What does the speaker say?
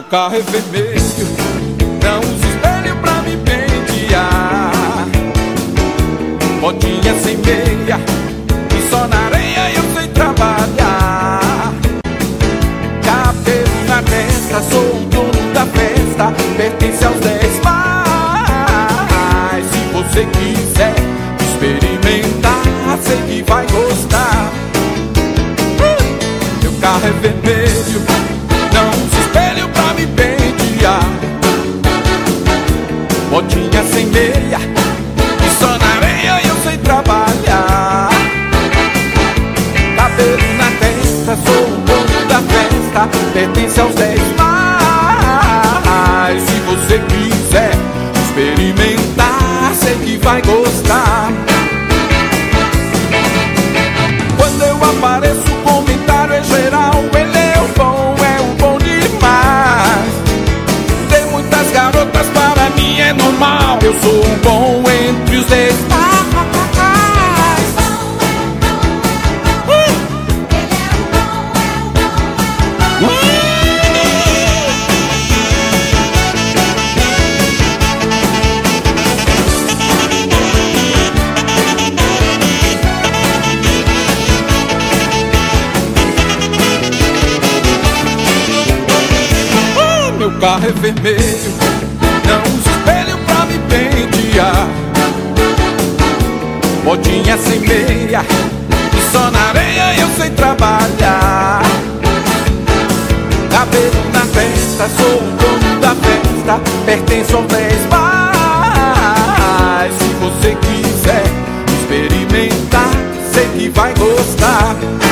carro é vermelho, não uso espelho pra me pentear. Botinha sem meia e só na areia eu sei trabalhar. Cabelo na testa, sou o dono da festa, pertence aos 10 mais. Se você quiser experimentar, sei que vai gostar. Meu carro é vermelho, não uso espelho pra me pentear. Botinha sem meia e só na areia eu sei trabalhar. Cabelo na testa, sou o dono da festa, pertence aos 10 mais. Se você quiser experimentar, sei que vai gostar. Quando eu apareço, o comentário é geral: ele é o bom demais. Tem muitas garotas, para mim é normal. Eu sou o bom entre os 10 mais. Meu carro é vermelho, não uso espelho pra me pentear. Botinha sem meia e só na areia eu sei trabalhar. Cabelo na testa, sou o dono da festa, pertenço aos 10 mais. Se você quiser experimentar, sei que vai gostar.